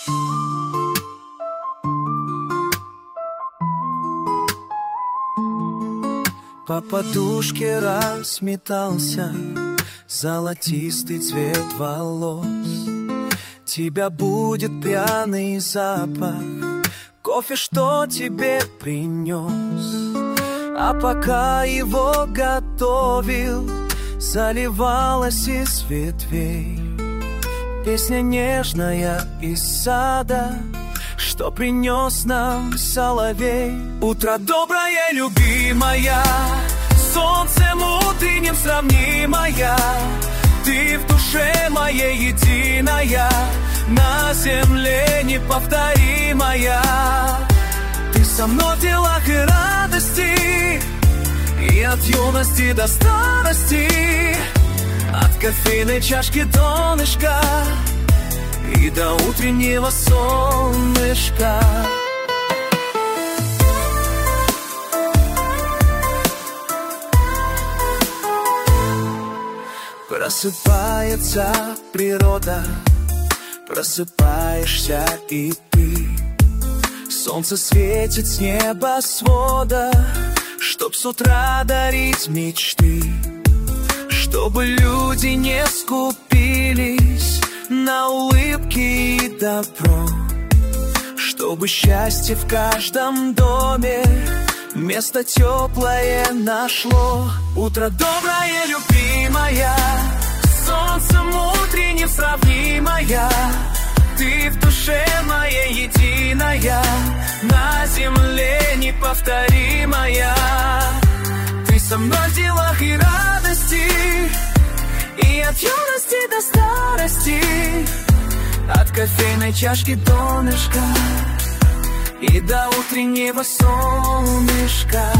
По подушке разметался золотистый цвет волос. Тебя будет пьяный запах кофе, что тебе принес. А пока его готовил, заливалась из ветвей песня нежная из сада, что принес нам соловей. Утро доброе, любимая, солнцем утренним сравнимая. Ты в душе моей единая, на земле неповторимая. Ты со мной в делах и радости, и от юности до старости, от кофейной чашки донышка и до утреннего солнышка. Просыпается природа, просыпаешься и ты. Солнце светит с небосвода, чтоб с утра дарить мечты, чтобы люди не скупились на улыбки и добро, чтобы счастье в каждом доме место теплое нашло. Утро доброе, любимая, солнцем утренним сравнимая. Ты в душе моей единая, на земле неповторимая. Ты со мной в делах и радости, и от юности до старости, от кофейной чашки донышка и до утреннего солнышка.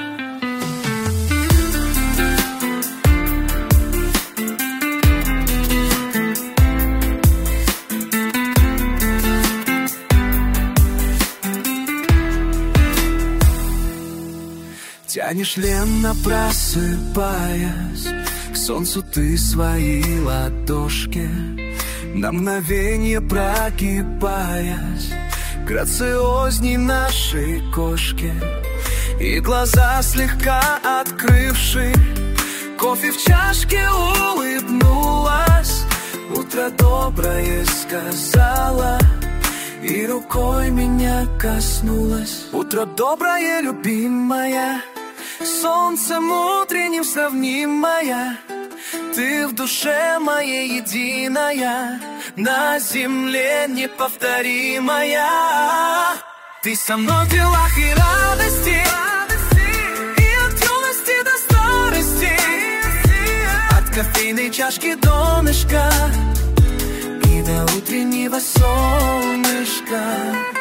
Тянешь ленно, просыпаясь, к солнцу ты свои ладошки, на мгновенье прогибаясь, грациозней нашей кошки. И глаза слегка открывши, кофе в чашке улыбнулась, утро доброе сказала и рукой меня коснулась. Утро доброе, любимая, солнцем утренним сравнимая. Ты в душе моей единая, на земле неповторимая. Ты со мной в делах и радости, и от юности до старости, от кофейной чашки донышка и до утреннего солнышка.